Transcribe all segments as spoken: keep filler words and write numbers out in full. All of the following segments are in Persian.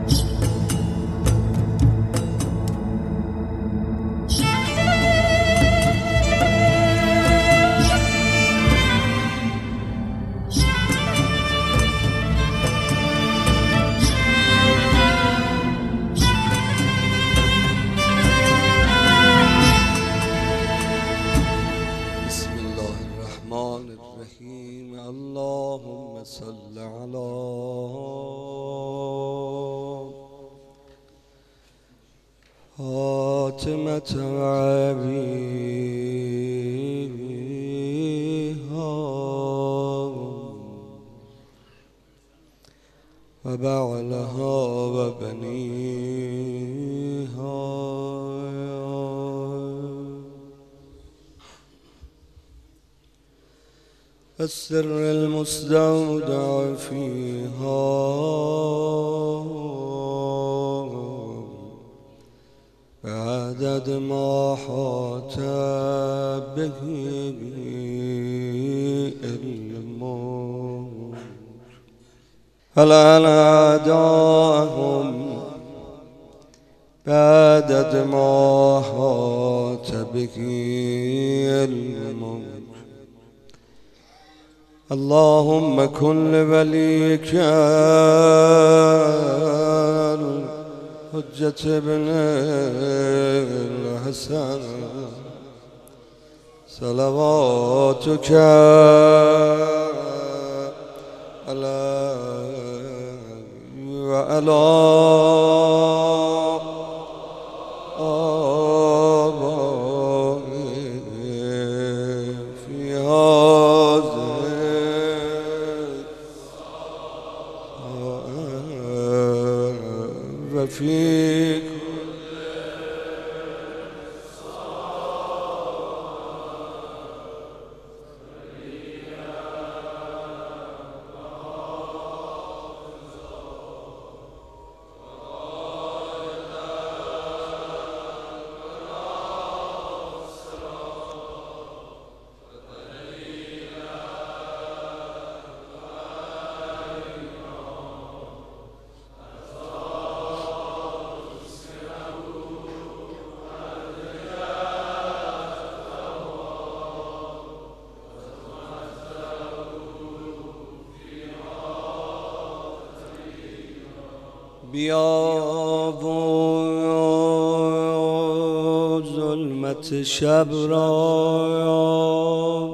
اللهم صل على فاطمة أبيها وبعلها وبنيها السر المستودع فيها بعدد ما حاط به علمه فلا أعداهم بعدد ما حاط به علمه اللهم كن لوليك الحجة ابن الحسن صلواتك عليه وعلى آبائه في هذا وفي بیا و ظلمت شب را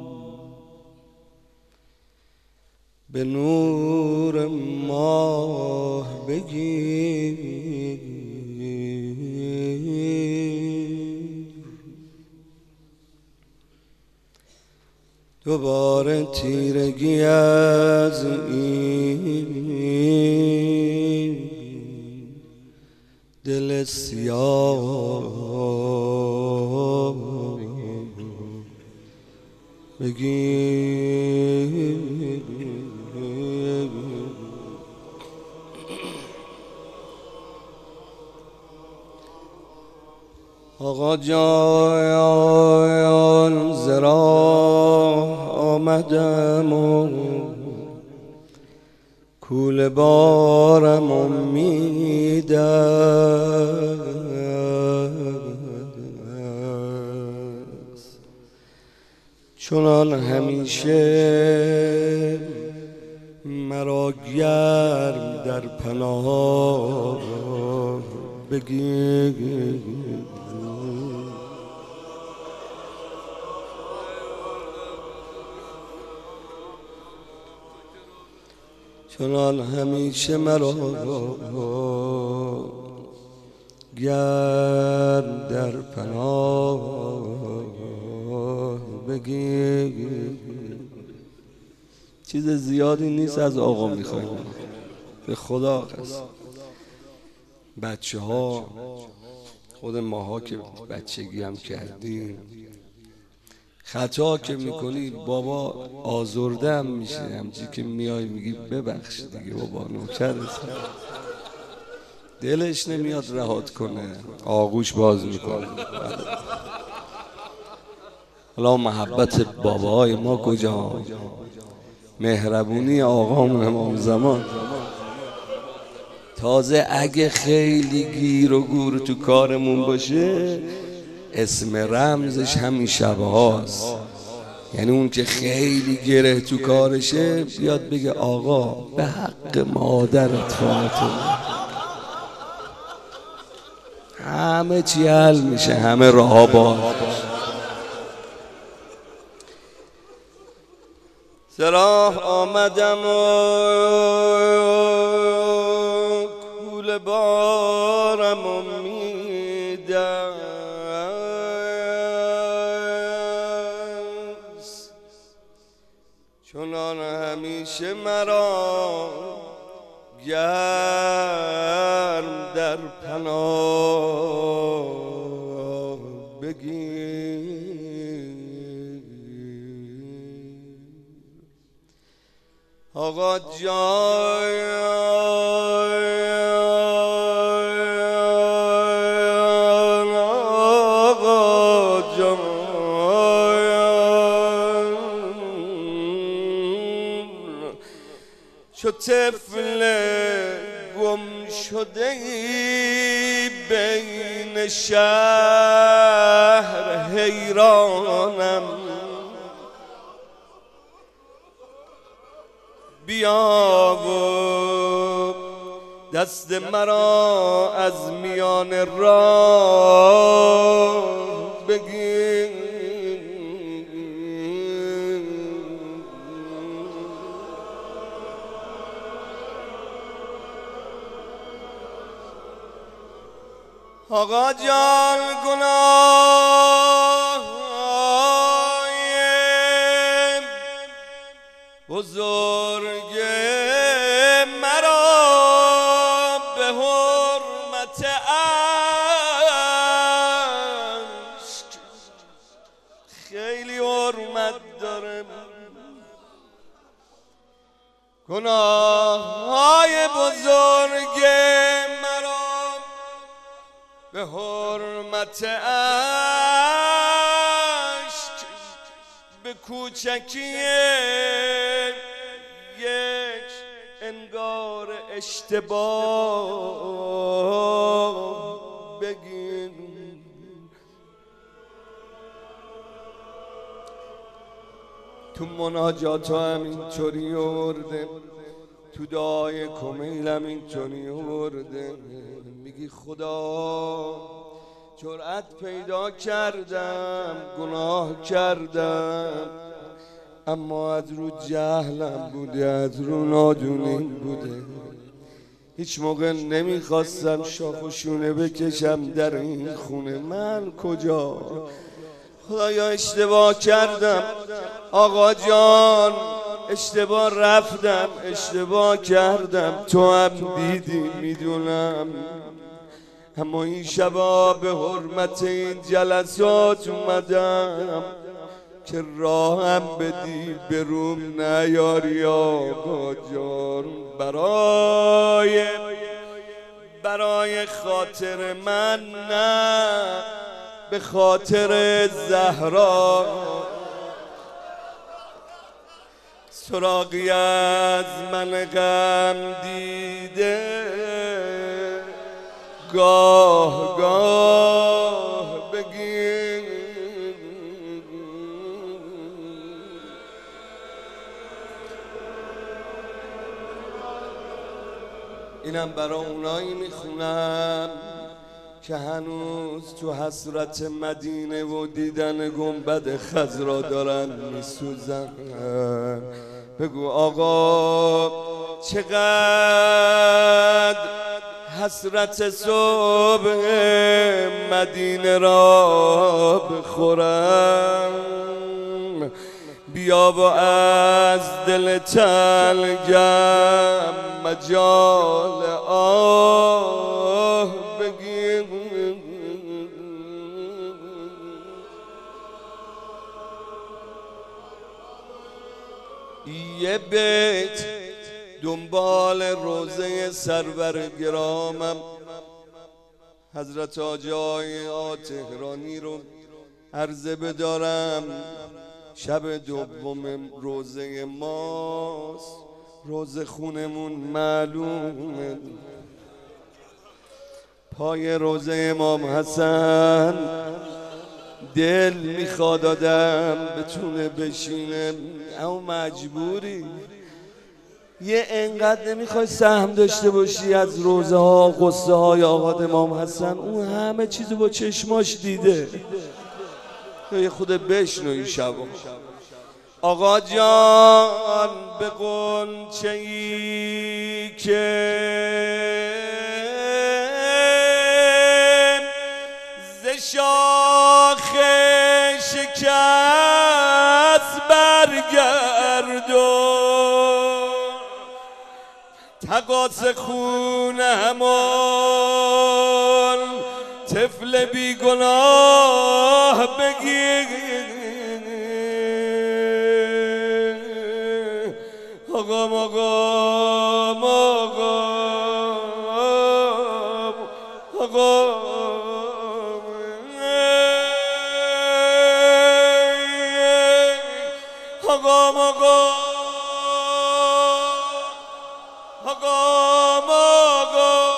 به نور ماه بگیر دوباره تیرگی از این دل سیاه بگیر آقا جان زرا آمدم و کوله بارم امید است چنان همیشه مرا گرم در پناه بگیر چنان همیشه مرا گرم در پناه بگیر چیز زیادی نیست از آقا میخوایم به خدا قسم بچه ها خود ماها که بچگی هم کردیم خطا که میکنی بابا آزرده هم میشه همچی که میای میگی ببخش دیگه بابا نوکرت دلش نمیاد رهات کنه آغوش باز میکنه حالا محبت بابای ما کجا مهربونی آقامون امام زمان تازه اگه خیلی گیر و گور تو کارمون باشه اسم رمزش همین شبه هاست. یعنی اون که خیلی گره تو کارشه بیاد بگه آقا به حق مادرت فاطمه همه چی حل میشه، همه راه باز. سراح آمدم و کول بارم و میدم چنان همیشه مرا گرم در پناه بگیر. آقا جان آقا جان چو طفل گم شده ای بین شهر حیرانم، بیا و دست مرا از میان راه بگیر. آقا جان گناه بزرگ مرا به حرمت عشق خیلی حرمت داره. گناه های بزرگ مرا به حرمت عشق به کوچکی یک انگار اشتباه بگیر. تو مناجات هم اینطوری آورده، تو دعای کمیلم اینطوری آورده، میگی خدا جرأت پیدا کردم گناه کردم، اما از رو جهلم بوده، از رو نادونی بوده. هیچ موقع نمیخواستم شاخ و شونه بکشم در این خونه. من کجا خدایا اشتباه کردم. آقا جان اشتباه رفتم، اشتباه کردم، تو هم دیدی میدونم، اما این شبا به حرمت این جلسات اومدم که راهم بدی به روم نیاری. آقا جان برای برای خاطر من نه، به خاطر زهرا سراغی از من غم دیده گاه گاه بگیر. اینم برای اونایی میخونم که هنوز تو حسرت مدینه و دیدن گنبد خضرا دارن میسوزن. بگو آقا چقدر حسرت صبح مدینه را بخورم، بیا و از دل تلگم مجال آه بگیر. یه بیت دنبال روزه سرور گرامم حضرت حاجی آقا تهرانی رو عرضه بدارم. شب دوم روزه ماست، روزه خونمون معلومه. پای روزه امام حسن دل میخواد آدم بتونه بشینه، اما مجبوری. یه انقدر نمیخوای سهم داشته باشی از روزه ها قصه های آقا امام حسن، اون همه چیزو با چشماش دیده. یه خود بشنو این شبا. آقا جان به غنچه‌ای که ز شاخ شکست برگردون، تقاص خون همان طفل بیگناه بگیر. آقام آقام آقام آقام آقام آقام آقام آقام.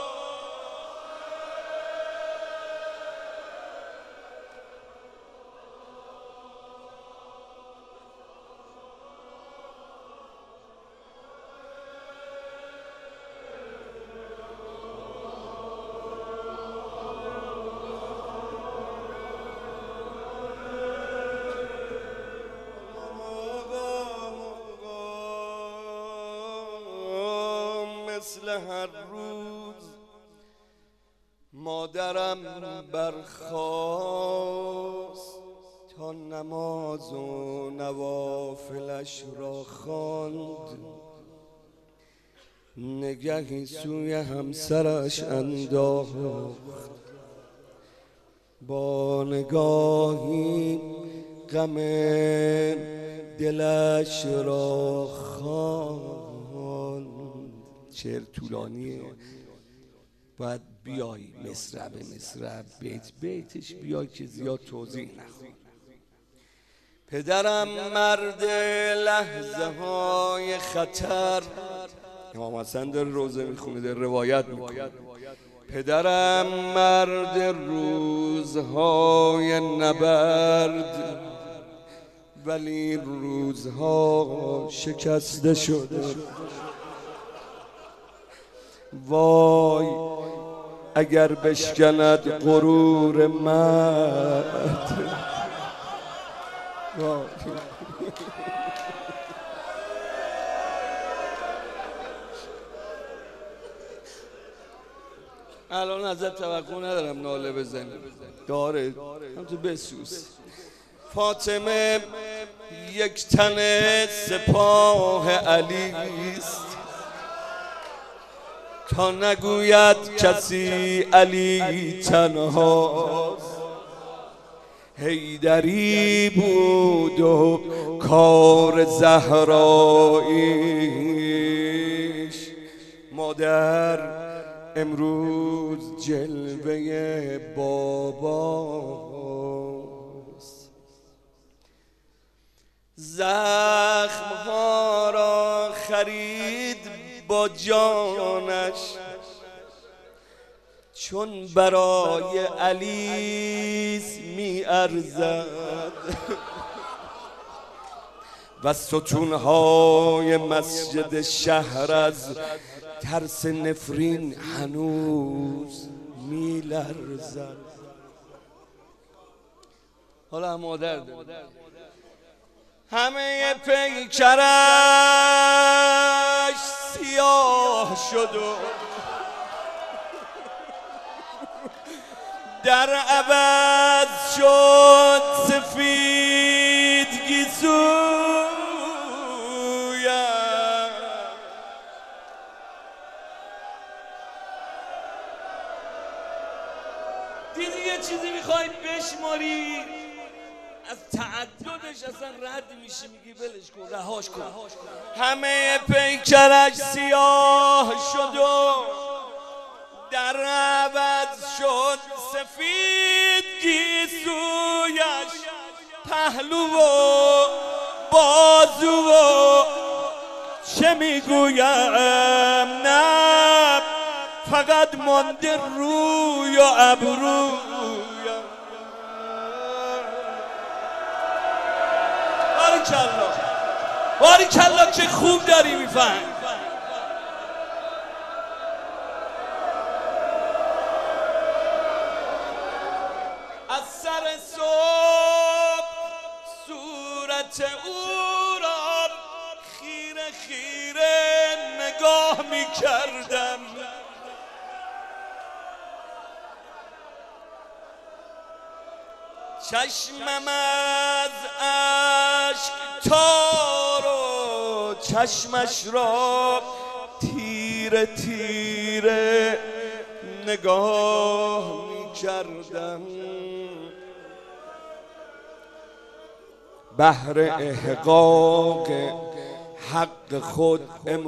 مثل هر روز مادرم برخاست تا نماز و نوافلش را خواند، نگهی سوی همسرش انداخت، با نگاهی غم دلش را خواند. شعر طولانیه، باید بیای مصرع به مصرع بیت بیتش بیای که زیاد توضیح نخواه. پدرم مرد لحظه های خطر، امام حسن در روزه میخونه، در روایت میکنه. پدرم مرد روزهای نبرد، ولی روزها شکسته شده. وای اگر بشکند غرور مرد. الان ازت توقع ندارم ناله بزنی، داره هم تو بسوز. فاطمه یک تن سپاه علیست، تا نگوید کسی علی تنهاست. حیدری بود و کار زهراییش، مادر امروز جلوه باباست. زخمها را خرید با جانش، چون برای علیس می ارزد. و ستونهای مسجد شهر از ترس نفرین هنوز می لرزد. حالا مادر همه پیکرش سیاه شد و در عوض شد سفید گیسویم. دیدی یه چیزی میخوای بشماری از تعددش اصلا رد میشی، میگی ولش کن، رهاش کن. همه پیکرش سیاه شد و در عوض شد سفید گیسویش. پهلو و بازو و چه میگویم، نه فقط مانده روی و ابرو. باریکلا باریکلا که خوب داری میفهم. از سر صبح صورت او را خیره خیره نگاه میکردم. چشمم از اشک تار و چشمش را تیره تیره نگاه می کردم. بهر احقاق حق خود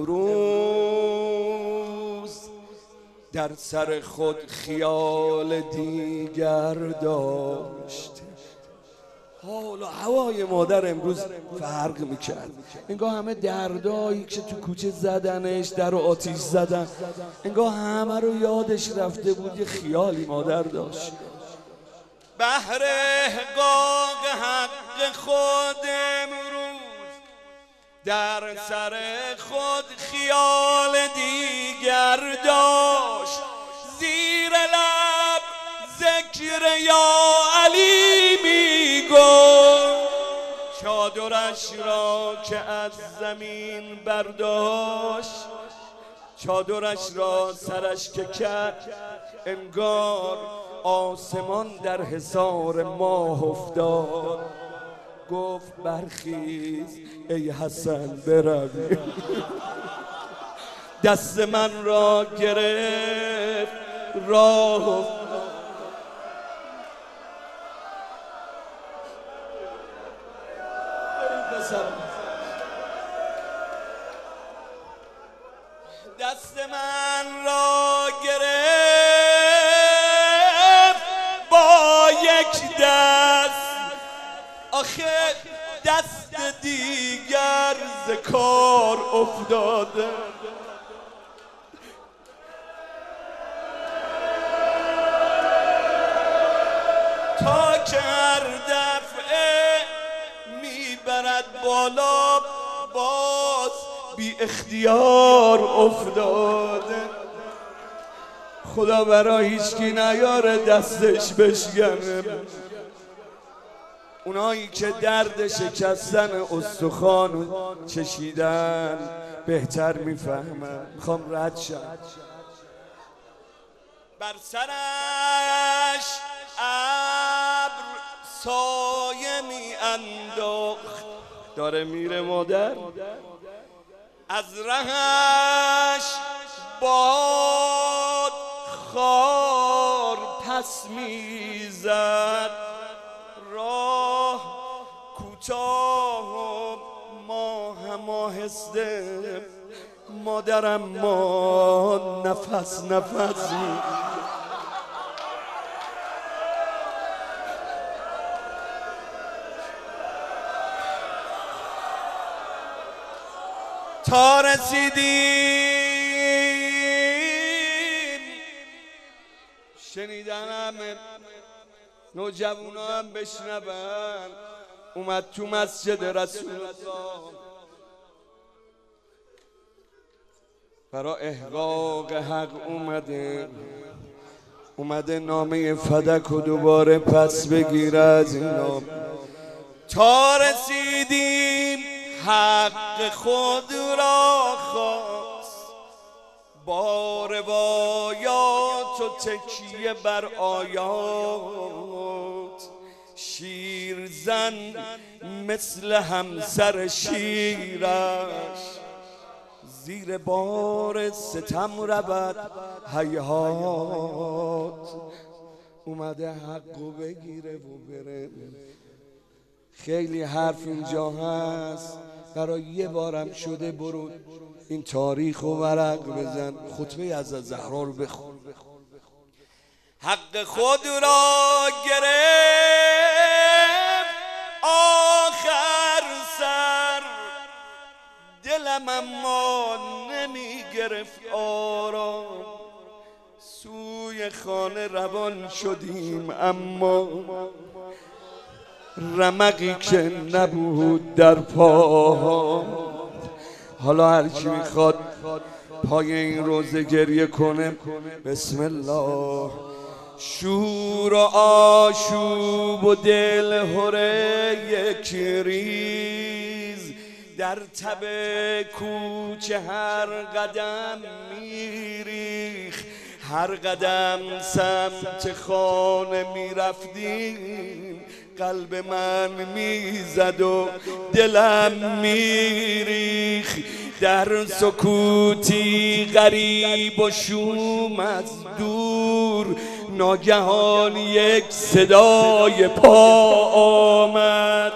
امروز در سر خود خیال دیگر داشت. حال و هوای مادر امروز فرق میکرد. انگار همه دردایی که تو کوچه زدنش، در و آتیش زدن، انگار همه رو یادش رفته بود. یه خیالی مادر داشت. بهر احقاق حق خود امروز در سر خود خیال دیگر داشت. زیر لب ذکر یا علی می گفت. چادرش را که از زمین برداشت، چادرش را سرش که کرد، انگار آسمان در حصار ماه افتاد. گفت برخیز ای حسن بروی. دست من را گرفت راه افتاد. دست من را گرفت با یک دست، آخه دست دیگر ز کار افتاده. تا که هر دفعه میبرد بالا باز بی اختیار افتاده. خدا برای هیچکی نیاره دستش بشکنه. اونایی که درد شکستن استخوان چشیدن بهتر میفهمن. میخوام رد شم. بر سرش ابر سایه می انداخت. داره میره مادر. از رهش باد خار پس میزد. راه کوتاه و ماه آهسته. مادرم ما نفس نفس می تا رسیدیم. شنیدنم نوجوانا هم بشنون. اومد تو مسجد رسول الله برای احقاق حق اومده. اومده نامه فدک و دوباره پس بگیره از اینا. تا رسیدیم حق خود را خواست. با روایات و تکیه بر آیات. شیرزن مثل همسر شیرش زیر بار ستم رود هیهات. اومده حقو بگیره و بره. خیلی حرف اینجا هست. برای یه بارم شده برو این تاریخ و ورق بزن. خطبه از زهرا رو بخون. حق خود را گرفت آخر سر. دلم اما نمی گرفت آرام. کوی خانه روان شدیم، اما رمقی که نبود در پاها. حالا هر کی میخواد پای این روزه گریه کنه، بسم الله. شور و آشوب و دل هره یک ریز در تب کوچه هر قدم میریخ، هر قدم سمت خانه میرفتیم قلب من میزد و دلم میریخ. در سکوتی غریب و شوم از دور ناگهان یک صدای پا آمد،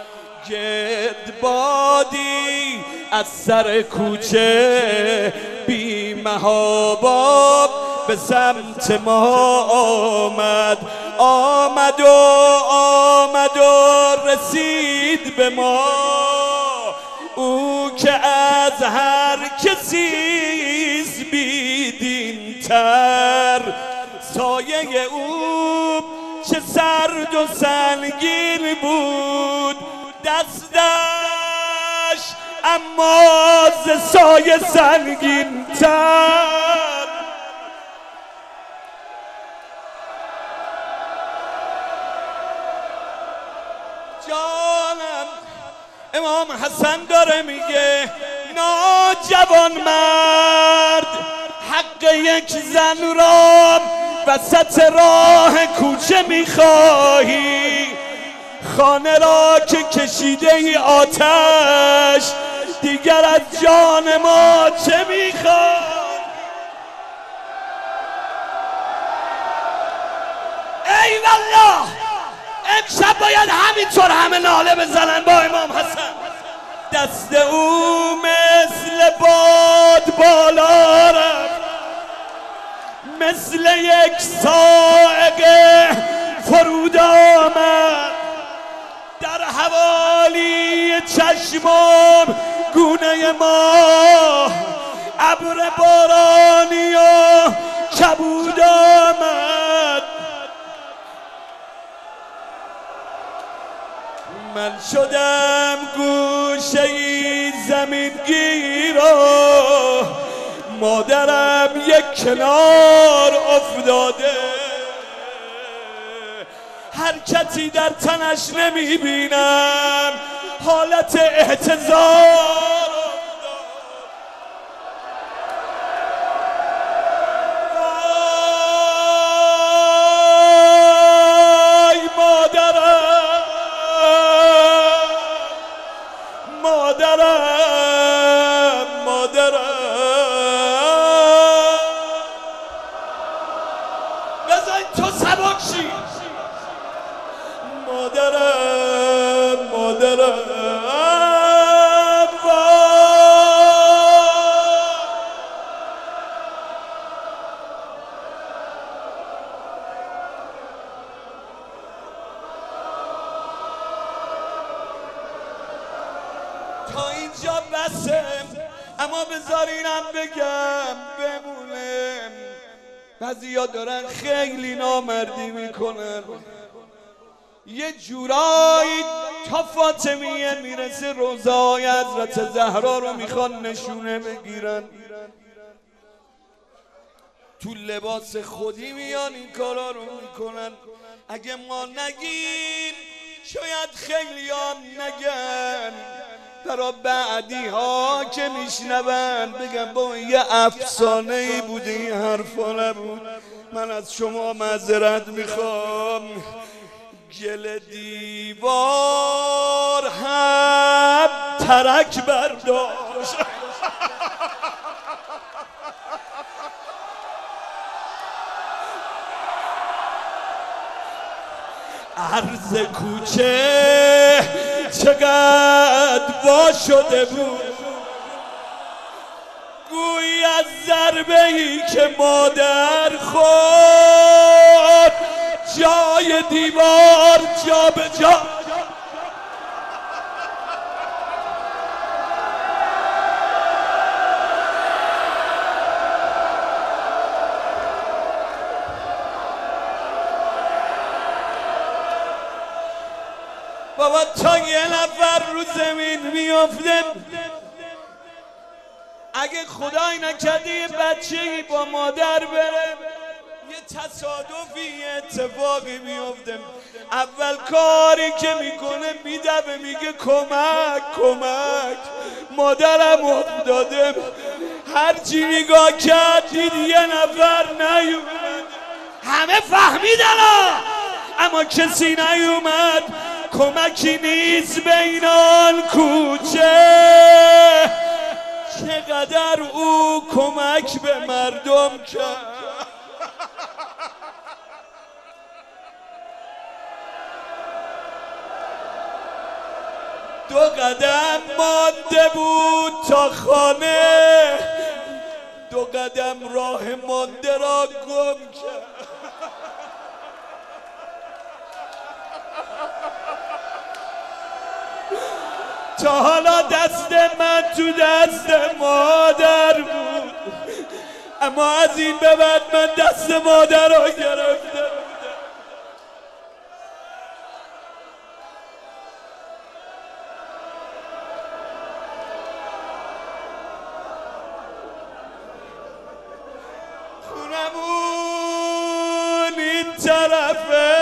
گردبادی از سر کوچه بی مهابا به سمت ما آمد. آمد و آمد و رسید به ما، او که از هر کسیست بیدین تر. سایه او چه سرد و سنگین بود دستش، اما ز سایه سنگین تر. جانم امام حسن داره میگه ناجوان مرد، حق یک زن را وسط راه کوچه میخواهی، خانه را که کشیده ای آتش، دیگر از جان ما چه میخوای؟ ای والله امشب باید همینطور همه ناله بزنن با امام حسن. دست او مثل باد بالا رفت، مثل یک صاعقه فرود آمد، در حوالی چشمم گونه ما ابر بارانی و کبود آمد. من شدم گوشه ای زمین گیرا، مادرم یک کنار افتاده، حرکتی در تنش نمی بینم، حالت احتضار. مادرم مادرم بذارین تو سبک شی. مادرم مادرم تا اینجا بسه، اما بذارینم بگم بمونه. بعضیا دارن خیلی نامردی میکنن، یه جورایی تا فاطمیه میرسه روضای حضرت زهرا رو میخوان نشونه بگیرن، تو لباس خودی میان این کارا رو میکنن. اگه ما نگیم شاید خیلی هم نگن، برا بعدی ها که میشنون بگم با یه افسانه ای بوده، این حرفا نبود. من از شما معذرت میخوام. گل دیوار هم ترک برداشت. عرض کوچه چقدر وا شده بود، گویی از ضربه‌ای که مادر خورد جای دیوار جا به جا. بابا تا یه نفر رو زمین میافته، اگه خدای نکرده یه بچه‌ای با مادر بره، یه تصادفی یه اتفاقی میافته، اول کاری که میکنه میدوه میگه کمک کمک مادرم افتاده. هرچی نگاه کرد دید یه نفر نیومد، همه فهمیدن اما کسی نیومد. کمکی نیست بین آن کوچه، چقدر او کمک به مردم کرد. دو قدم مانده بود تا خانه، دو قدم راه مانده را گم کرد. تا حالا دست من تو دست مادر بود، اما از این به بعد من دست مادر را گرفته بودم. خونمون این طرفه،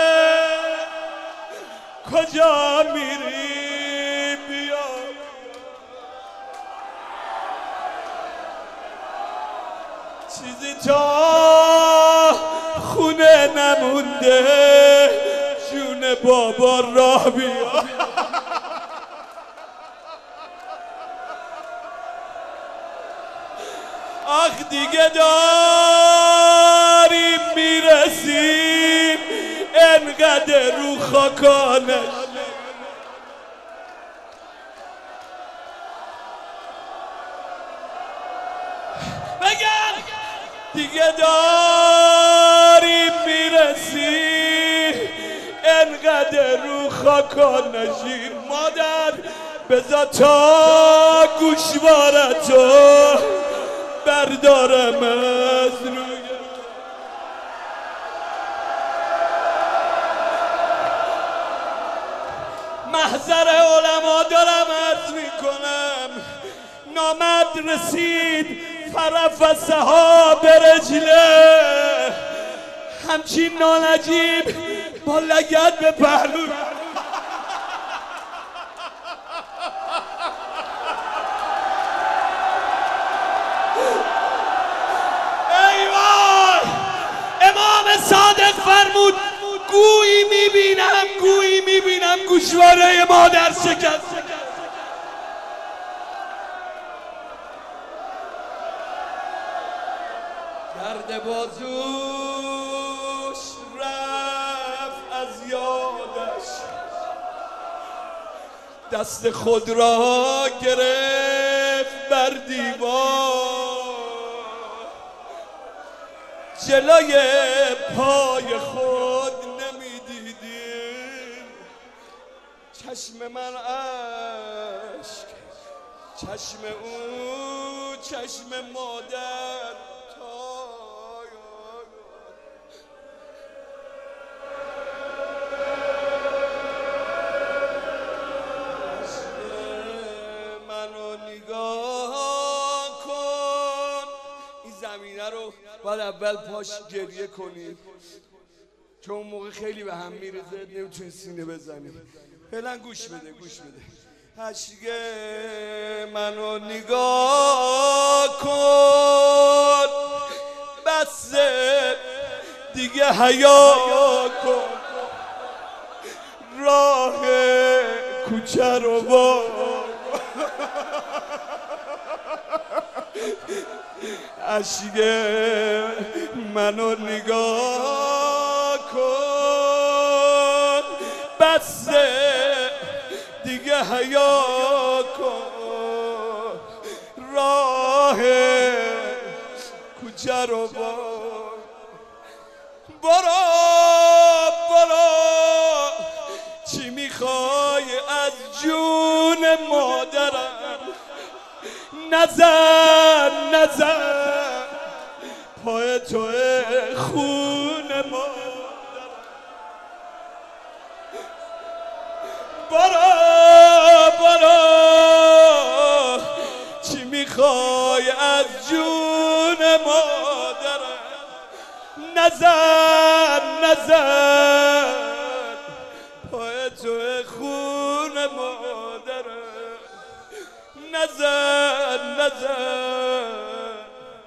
کجا میری بیا، چیزی تا خونه نمونده، جون بابا راه بیا. آخ دیگه داریم میرسیم، انقدر رو خاکانش بگم، دیگه داریم میرسیم، انقدر رو خاکانشیم. مادر بذار تا گوشوارتو بردارم از روی محضر علما دارم عرض میکنم. نامد رسید فرفسه ها به رجله، همچین نانجیب با لگد به پهلو. امام صادق فرمود گویی میبینم گویی میبینم گوشواره مادر شکست. گرد بازوش رفت از یادش، دست خود را گرفت بر دیوار، جلوی پای خود نمیدیدیم. چشم من عشق، چشم او چشم مادر، منو نگاه کن. این زمینه رو باید اول پاش گریه کنی، چون اون موقع خیلی به هم میرزه، نمیتونی سینه بزنی. فعلا گوش بده گوش بده. اشک منو نگاه کن، بس دیگه حیا کن، راه کوچه رو با اشک منو نگاه کن، بس دیگه حیا کن، راه کوچه رو با برو برو. چی میخوای از جون مادرم؟ نزن نزن پای توی خون مادرم. برو برو چی میخوای از جون مادرم نزن نزن پای تو خون مادرم نزن نزن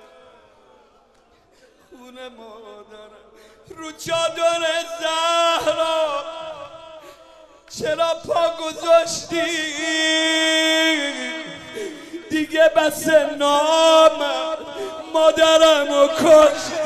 خون مادرم رو چادر زهرا چرا پا گذاشتی دیگه بس نامم مادرمو کشتی